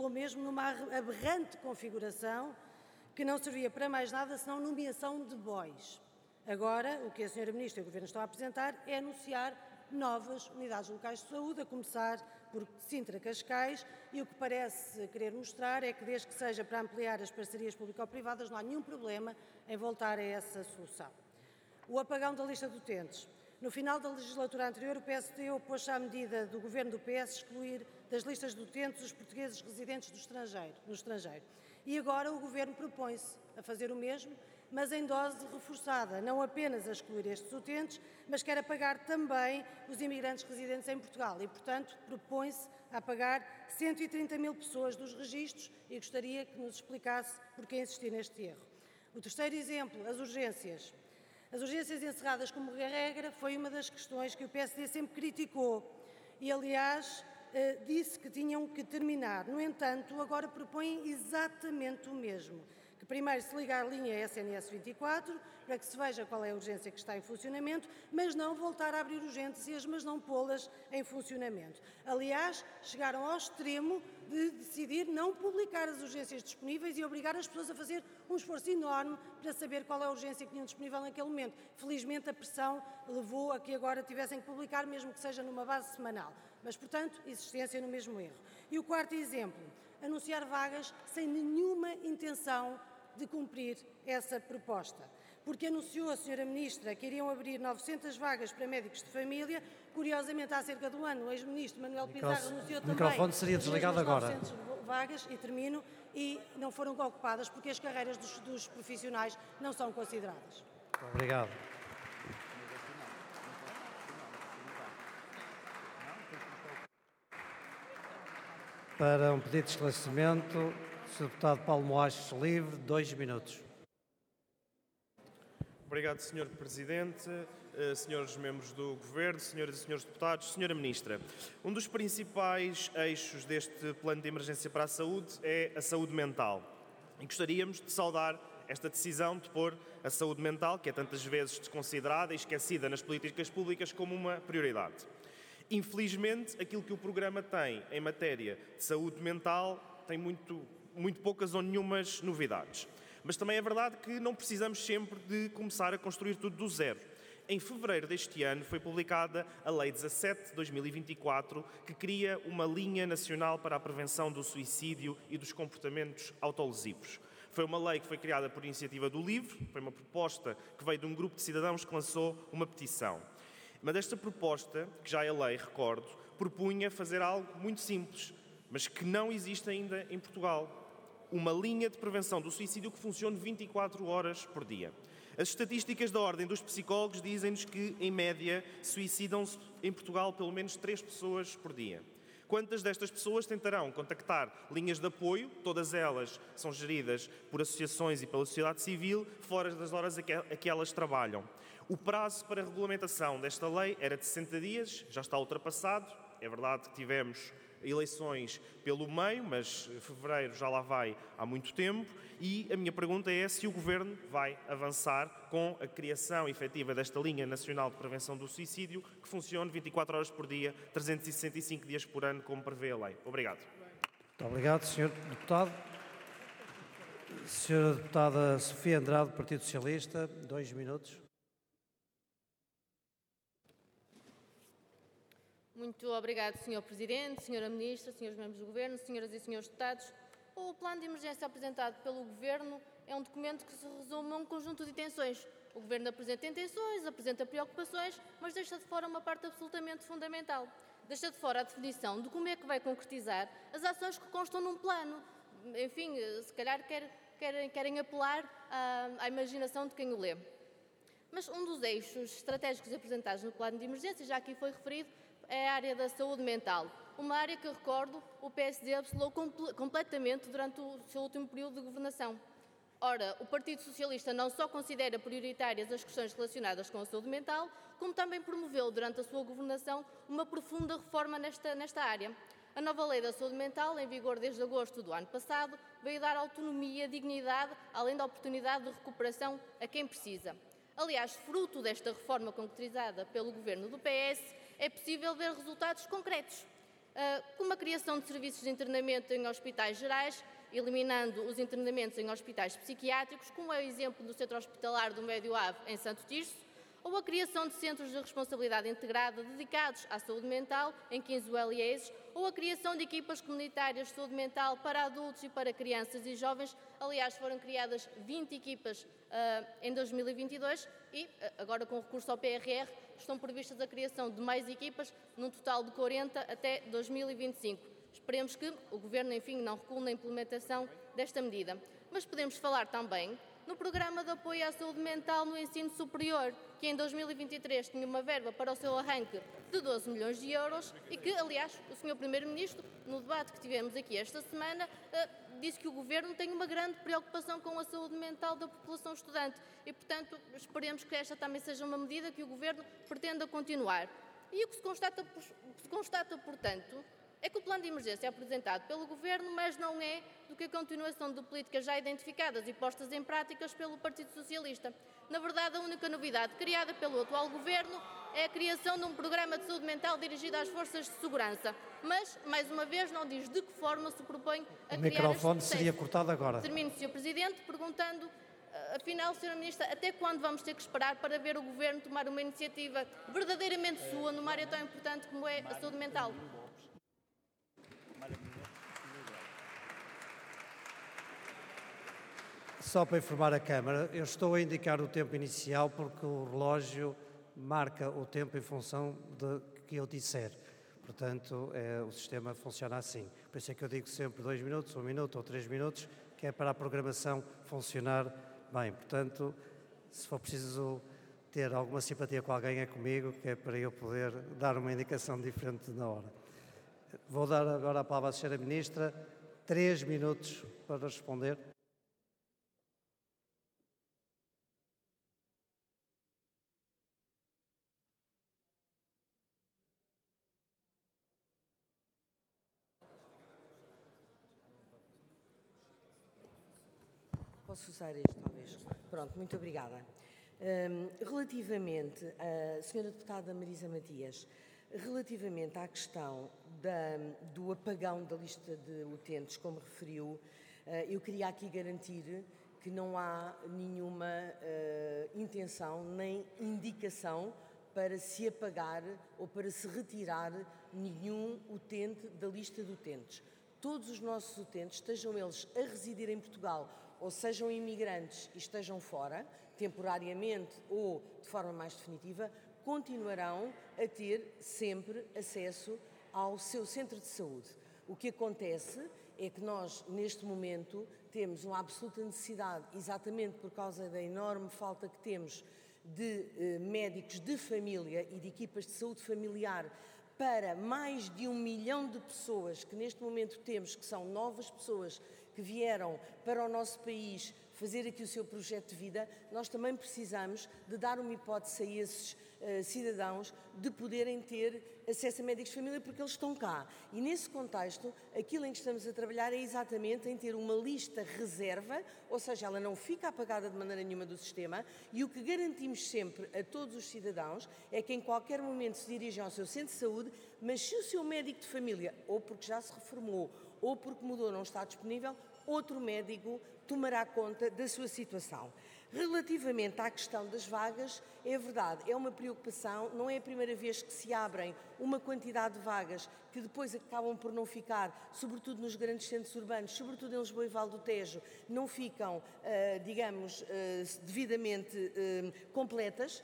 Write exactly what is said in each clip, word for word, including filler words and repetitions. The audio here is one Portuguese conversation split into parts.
transformou mesmo numa aberrante configuração que não servia para mais nada senão nomeação de bois. Agora, o que a senhora Ministra e o Governo estão a apresentar é anunciar novas unidades locais de saúde, a começar por Sintra-Cascais, e o que parece querer mostrar é que, desde que seja para ampliar as parcerias público-privadas, não há nenhum problema em voltar a essa solução. O apagão da lista de utentes. No final da legislatura anterior, o P S D opôs-se à medida do Governo do P S excluir das listas de utentes os portugueses residentes do estrangeiro, no estrangeiro. E agora o Governo propõe-se a fazer o mesmo, mas em dose reforçada, não apenas a excluir estes utentes, mas quer apagar também os imigrantes residentes em Portugal e, portanto, propõe-se a apagar cento e trinta mil pessoas dos registros e gostaria que nos explicasse porque insistir neste erro. O terceiro exemplo, as urgências. As urgências encerradas como regra foi uma das questões que o P S D sempre criticou e, aliás, disse que tinham que terminar. No entanto, agora propõem exatamente o mesmo, que primeiro se liga à linha S N S vinte e quatro, para que se veja qual é a urgência que está em funcionamento, mas não voltar a abrir urgências, mas não pô-las em funcionamento. Aliás, chegaram ao extremo de decidir não publicar as urgências disponíveis e obrigar as pessoas a fazer um esforço enorme para saber qual é a urgência que tinham disponível naquele momento. Felizmente, a pressão levou a que agora tivessem que publicar, mesmo que seja numa base semanal. Mas, portanto, existência no mesmo erro. E o quarto exemplo, anunciar vagas sem nenhuma intenção de cumprir essa proposta. Porque anunciou a senhora Ministra que iriam abrir novecentas vagas para médicos de família. Curiosamente, há cerca de um ano, o ex-ministro Manuel Pizarro anunciou também... O microfone seria desligado agora. novecentas vagas, e termino, e não foram ocupadas porque as carreiras dos, dos profissionais não são consideradas. Obrigado. Para um pedido de esclarecimento, o senhor Deputado Paulo Moaches Livre, dois minutos. Obrigado, senhor Presidente, senhores membros do Governo, senhoras e senhores deputados, senhora Ministra. Um dos principais eixos deste plano de emergência para a saúde é a saúde mental. E gostaríamos de saudar esta decisão de pôr a saúde mental, que é tantas vezes desconsiderada e esquecida nas políticas públicas, como uma prioridade. Infelizmente, aquilo que o programa tem em matéria de saúde mental tem muito, muito poucas ou nenhumas novidades. Mas também é verdade que não precisamos sempre de começar a construir tudo do zero. Em fevereiro deste ano foi publicada a Lei dezassete de dois mil e vinte e quatro, que cria uma linha nacional para a prevenção do suicídio e dos comportamentos autolesivos. Foi uma lei que foi criada por iniciativa do LIVRE, foi uma proposta que veio de um grupo de cidadãos que lançou uma petição. Mas esta proposta, que já é lei, recordo, propunha fazer algo muito simples, mas que não existe ainda em Portugal. Uma linha de prevenção do suicídio que funcione vinte e quatro horas por dia. As estatísticas da Ordem dos Psicólogos dizem-nos que, em média, suicidam-se em Portugal pelo menos três pessoas por dia. Quantas destas pessoas tentarão contactar linhas de apoio? Todas elas são geridas por associações e pela sociedade civil, fora das horas a que, a que elas trabalham. O prazo para a regulamentação desta lei era de sessenta dias, já está ultrapassado. É verdade que tivemos eleições pelo meio, mas fevereiro já lá vai há muito tempo, e a minha pergunta é se o Governo vai avançar com a criação efetiva desta linha nacional de prevenção do suicídio, que funcione vinte e quatro horas por dia, trezentos e sessenta e cinco dias por ano, como prevê a lei. Obrigado. Muito obrigado, senhor Deputado. senhora Deputada Sofia Andrade, do Partido Socialista, dois minutos. Muito obrigado, senhor Presidente, senhora Ministra, senhores membros do Governo, senhoras e senhores deputados. O plano de emergência apresentado pelo Governo é um documento que se resume a um conjunto de intenções. O Governo apresenta intenções, apresenta preocupações, mas deixa de fora uma parte absolutamente fundamental. Deixa de fora a definição de como é que vai concretizar as ações que constam num plano. Enfim, se calhar quer, querem, querem apelar à, à imaginação de quem o lê. Mas um dos eixos estratégicos apresentados no plano de emergência, já aqui foi referido, é a área da saúde mental. Uma área que, recordo, o P S D absolveu comple- completamente durante o seu último período de governação. Ora, o Partido Socialista não só considera prioritárias as questões relacionadas com a saúde mental, como também promoveu durante a sua governação uma profunda reforma nesta, nesta área. A nova Lei da Saúde Mental, em vigor desde agosto do ano passado, veio dar autonomia, dignidade, além da oportunidade de recuperação a quem precisa. Aliás, fruto desta reforma concretizada pelo Governo do P S, é possível ver resultados concretos. como a criação de serviços de internamento em hospitais gerais, eliminando os internamentos em hospitais psiquiátricos, como é o exemplo do Centro Hospitalar do Médio Ave, em Santo Tirso, ou a criação de centros de responsabilidade integrada dedicados à saúde mental em quinze U L Is, ou a criação de equipas comunitárias de saúde mental para adultos e para crianças e jovens. Aliás, foram criadas vinte equipas uh, em dois mil e vinte e dois e, uh, agora com recurso ao P R R, estão previstas a criação de mais equipas, num total de quarenta até dois mil e vinte e cinco. Esperemos que o Governo, enfim, não recue na implementação desta medida. Mas podemos falar também no Programa de Apoio à Saúde Mental no Ensino Superior, que em dois mil e vinte e três tinha uma verba para o seu arranque de doze milhões de euros e que, aliás, o senhor Primeiro-Ministro, no debate que tivemos aqui esta semana, disse que o Governo tem uma grande preocupação com a saúde mental da população estudante e, portanto, esperemos que esta também seja uma medida que o Governo pretenda continuar. E o que se constata, o que se constata portanto, é que o plano de emergência é apresentado pelo Governo, mas não é do que a continuação de políticas já identificadas e postas em práticas pelo Partido Socialista. Na verdade, a única novidade criada pelo atual Governo é a criação de um programa de saúde mental dirigido às forças de segurança. Mas, mais uma vez, não diz de que forma se propõe a o criar este microfone seria cortado agora. Termino, senhor Presidente, perguntando, afinal, senhora Ministra, até quando vamos ter que esperar para ver o Governo tomar uma iniciativa verdadeiramente sua numa área tão importante como é a saúde mental? Só para informar a Câmara, eu estou a indicar o tempo inicial porque o relógio marca o tempo em função de que eu disser. Portanto, é, o sistema funciona assim. Por isso é que eu digo sempre dois minutos, um minuto ou três minutos, que é para a programação funcionar bem. Portanto, se for preciso ter alguma simpatia com alguém, é comigo, que é para eu poder dar uma indicação diferente na hora. Vou dar agora a palavra à senhora Ministra, três minutos para responder. Posso usar este, talvez? Pronto, muito obrigada. Um, relativamente, a senhora Deputada Marisa Matias, relativamente à questão da, do apagão da lista de utentes, como referiu, uh, eu queria aqui garantir que não há nenhuma uh, intenção nem indicação para se apagar ou para se retirar nenhum utente da lista de utentes. Todos os nossos utentes, estejam eles a residir em Portugal ou sejam imigrantes e estejam fora, temporariamente ou de forma mais definitiva, continuarão a ter sempre acesso ao seu centro de saúde. O que acontece é que nós, neste momento, temos uma absoluta necessidade, exatamente por causa da enorme falta que temos de eh, médicos de família e de equipas de saúde familiar para mais de um milhão de pessoas que neste momento temos, que são novas pessoas que vieram para o nosso país fazer aqui o seu projeto de vida, nós também precisamos de dar uma hipótese a esses uh, cidadãos de poderem ter acesso a médicos de família porque eles estão cá. E nesse contexto, aquilo em que estamos a trabalhar é exatamente em ter uma lista reserva, ou seja, ela não fica apagada de maneira nenhuma do sistema, e o que garantimos sempre a todos os cidadãos é que em qualquer momento se dirigem ao seu centro de saúde, mas se o seu médico de família, ou porque já se reformou, ou porque mudou, não está disponível, outro médico tomará conta da sua situação. Relativamente à questão das vagas, é verdade, é uma preocupação, não é a primeira vez que se abrem uma quantidade de vagas que depois acabam por não ficar, sobretudo nos grandes centros urbanos, sobretudo em Lisboa e Val do Tejo, não ficam, uh, digamos, uh, devidamente uh, completas, uh,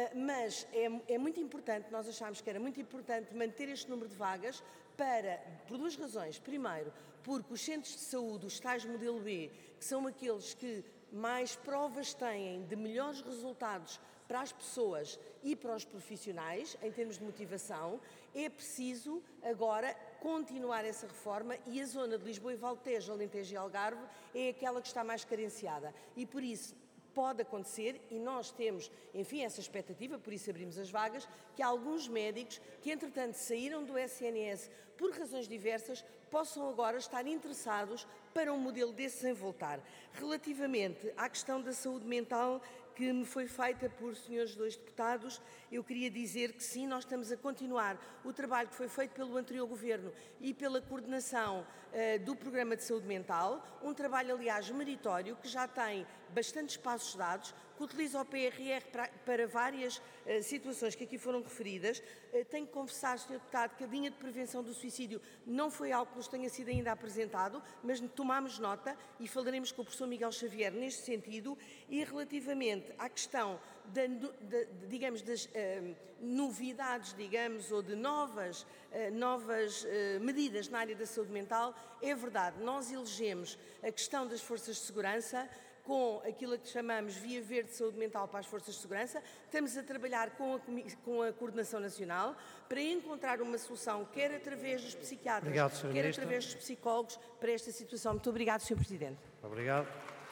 mas é, é muito importante, nós achámos que era muito importante manter este número de vagas para, por duas razões. Primeiro, porque os centros de saúde, os tais modelo B, que são aqueles que mais provas têm de melhores resultados para as pessoas e para os profissionais, em termos de motivação, é preciso agora continuar essa reforma e a zona de Lisboa e Val do Tejo, Alentejo e Algarve é aquela que está mais carenciada e por isso pode acontecer, e nós temos, enfim, essa expectativa, por isso abrimos as vagas, que alguns médicos que, entretanto, saíram do S N S por razões diversas, possam agora estar interessados para um modelo desses em voltar. Relativamente à questão da saúde mental, que me foi feita por senhores dois deputados, eu queria dizer que sim, nós estamos a continuar o trabalho que foi feito pelo anterior Governo e pela coordenação uh, do Programa de Saúde Mental, um trabalho, aliás, meritório, que já tem bastantes passos dados, que utiliza o P R R para, para várias uh, situações que aqui foram referidas. Uh, tenho que confessar, senhor Deputado, que a linha de prevenção do suicídio não foi algo que nos tenha sido ainda apresentado, mas tomámos nota e falaremos com o professor Miguel Xavier neste sentido. E relativamente à questão da, da, digamos, das uh, novidades, digamos, ou de novas, uh, novas uh, medidas na área da saúde mental, é verdade, nós elegemos a questão das forças de segurança com aquilo que chamamos Via Verde de Saúde Mental para as Forças de Segurança. Estamos a trabalhar com a, com a Coordenação Nacional para encontrar uma solução, quer através dos psiquiatras, obrigado, quer Ministro. através dos psicólogos, para esta situação. Muito obrigado, senhor Presidente. Obrigado.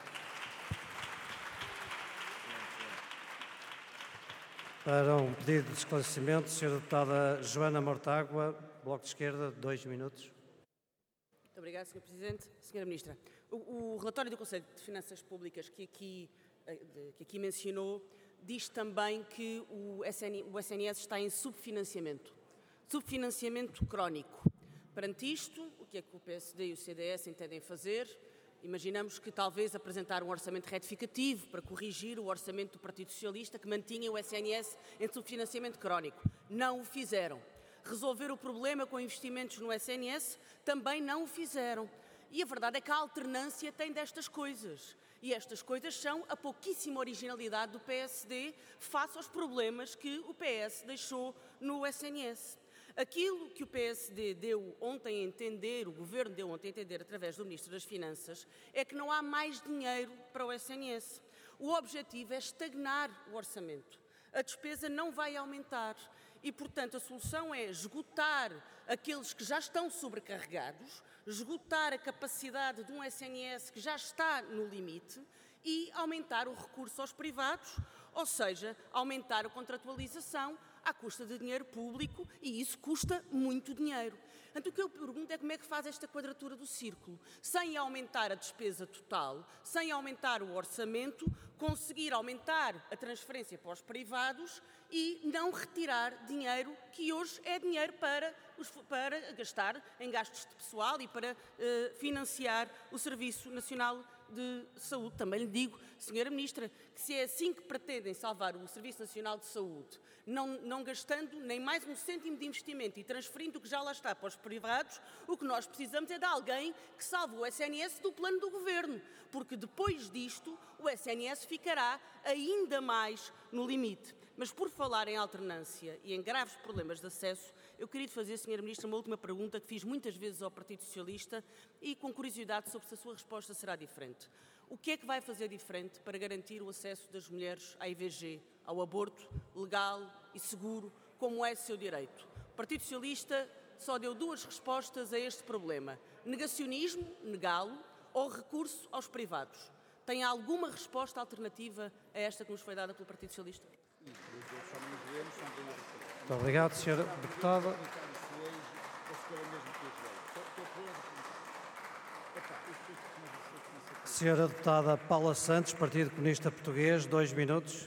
Para um pedido de esclarecimento, senhora Deputada Joana Mortágua, Bloco de Esquerda, dois minutos. Muito obrigada, senhor Presidente. senhora Ministra, o, o relatório do Conselho de Finanças Públicas que aqui, que aqui mencionou diz também que o S N, o S N S está em subfinanciamento, subfinanciamento crónico. Perante isto, o que é que o P S D e o C D S entendem fazer? Imaginamos que talvez apresentar um orçamento retificativo para corrigir o orçamento do Partido Socialista que mantinha o S N S em subfinanciamento crónico. Não o fizeram. Resolver o problema com investimentos no S N S também não o fizeram. E a verdade é que a alternância tem destas coisas. E estas coisas são a pouquíssima originalidade do P S D face aos problemas que o P S deixou no S N S. Aquilo que o P S D deu ontem a entender, o Governo deu ontem a entender através do Ministro das Finanças, é que não há mais dinheiro para o S N S. O objetivo é estagnar o orçamento. A despesa não vai aumentar e, portanto, a solução é esgotar aqueles que já estão sobrecarregados, esgotar a capacidade de um S N S que já está no limite e aumentar o recurso aos privados, ou seja, aumentar a contratualização à custa de dinheiro público, e isso custa muito dinheiro. Portanto, o que eu pergunto é como é que faz esta quadratura do círculo, sem aumentar a despesa total, sem aumentar o orçamento, conseguir aumentar a transferência para os privados e não retirar dinheiro que hoje é dinheiro para, os, para gastar em gastos de pessoal e para uh, financiar o Serviço Nacional de Saúde. Também lhe digo, senhora Ministra, que se é assim que pretendem salvar o Serviço Nacional de Saúde, não, não gastando nem mais um cêntimo de investimento e transferindo o que já lá está para os privados, o que nós precisamos é de alguém que salve o S N S do plano do Governo, porque depois disto o S N S ficará ainda mais no limite. Mas por falar em alternância e em graves problemas de acesso, eu queria fazer, senhora Ministra, uma última pergunta que fiz muitas vezes ao Partido Socialista e com curiosidade sobre se a sua resposta será diferente. O que é que vai fazer diferente para garantir o acesso das mulheres à I V G, ao aborto legal e seguro, como é seu direito? O Partido Socialista só deu duas respostas a este problema: negacionismo, negá-lo, ou recurso aos privados. Tem alguma resposta alternativa a esta que nos foi dada pelo Partido Socialista? Muito obrigado, senhora Deputada. Senhora Deputada Paula Santos, Partido Comunista Português, dois minutos.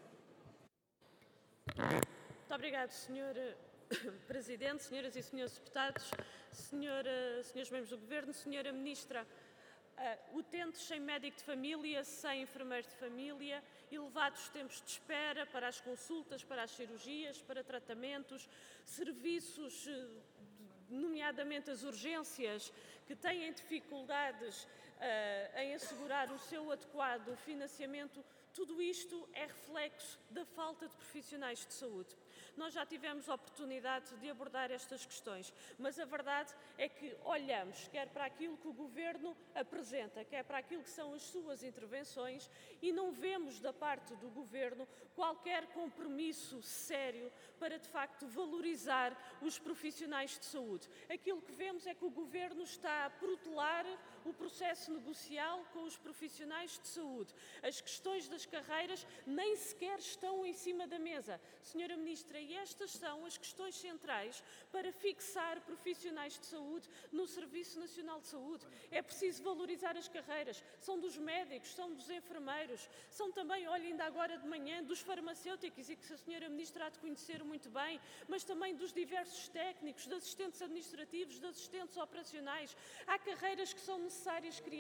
Muito obrigado, senhor Presidente, senhoras e senhores deputados, senhora, senhores membros do Governo, senhora Ministra. Uh, utentes sem médico de família, sem enfermeiro de família, elevados tempos de espera para as consultas, para as cirurgias, para tratamentos, serviços, nomeadamente as urgências, que têm dificuldades uh, em assegurar o seu adequado financiamento. Tudo isto é reflexo da falta de profissionais de saúde. Nós já tivemos a oportunidade de abordar estas questões, mas a verdade é que olhamos quer para aquilo que o Governo apresenta, quer para aquilo que são as suas intervenções e não vemos da parte do Governo qualquer compromisso sério para, de facto, valorizar os profissionais de saúde. Aquilo que vemos é que o Governo está a protelar o o processo negocial com os profissionais de saúde. As questões das carreiras nem sequer estão em cima da mesa. Senhora Ministra, e estas são as questões centrais para fixar profissionais de saúde no Serviço Nacional de Saúde. É preciso valorizar as carreiras. São dos médicos, são dos enfermeiros, são também, olha, ainda agora de manhã, dos farmacêuticos, e que a Senhora Ministra há de conhecer muito bem, mas também dos diversos técnicos, de assistentes administrativos, de assistentes operacionais. Há carreiras que são necessárias criar.